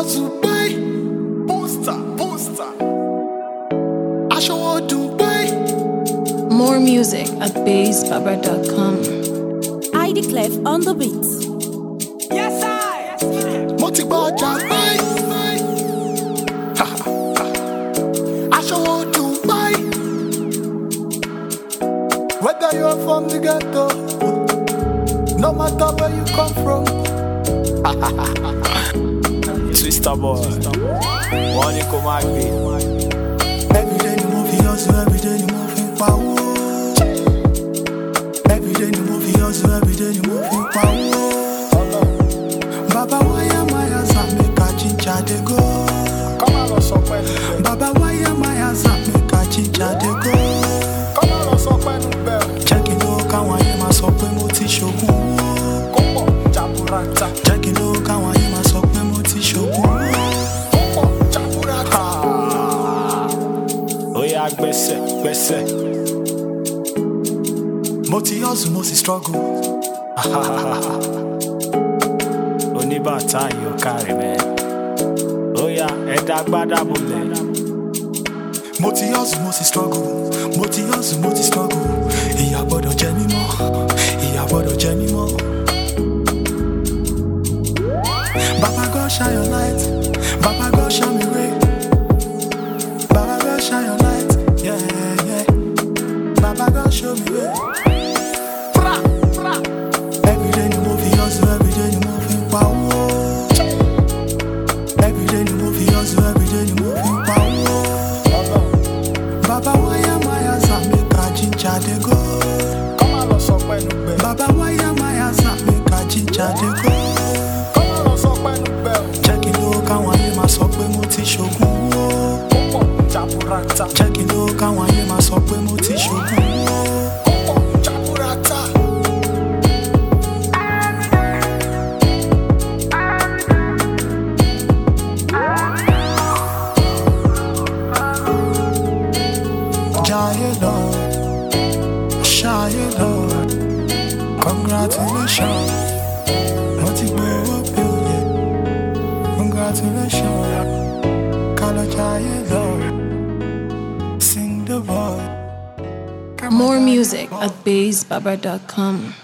Dubai, poster. Aṣọ Dubai. More music at BassBaba.com. ID Clef on the beat. Yes, I. Mo ti gbọ́ ọjà báyìí. Aṣọ Dubai. Whether you're from the ghetto, no matter where you come from. Twister boy, one you come back me. Every day the movie hustle, every day the movie power. Every day the movie hustle, every day the movie power. Baba why am I as I make a ginger they go? Come on, so when. Baba why am I as I make a ginger they go? Come on, so when. Check it out, can why am I so when moti shogun? Come on, Japurata. Check it out, can why am I so when moti shogun? Come on, Japurata. Oya gbese. Moti hustle, moti struggle. Oníbàtà yóò kárí mẹ́. Oya ẹ̀dá gbádà bolẹ̀. Moti hustle, moti struggle. Moti hustle, moti struggle. Ìyà gbọ́dọ̀ jẹ mí mọ́. Ìyà gbọ́dọ̀ jẹ mí mọ́. Baba God shine your light. Baba God shine me way. Baba God shine your light. Yeah. Baba God show me way. Every day the movie hustle, every day the movie power. Every day the movie hustle, every day the movie power. Baba why am I as I make a ginger they go? Come on, so when. Baba why am I as I make a ginger they go? Come on, so when. Check it out, can why am I so when moti shogun? Come on, Japurata. Check it out, can why am I so when moti shogun? Come on, Japurata. Shy Lord, congratulations. Congratulations. Color Jaya Lord, sing the boy. More music at BassBaba.com.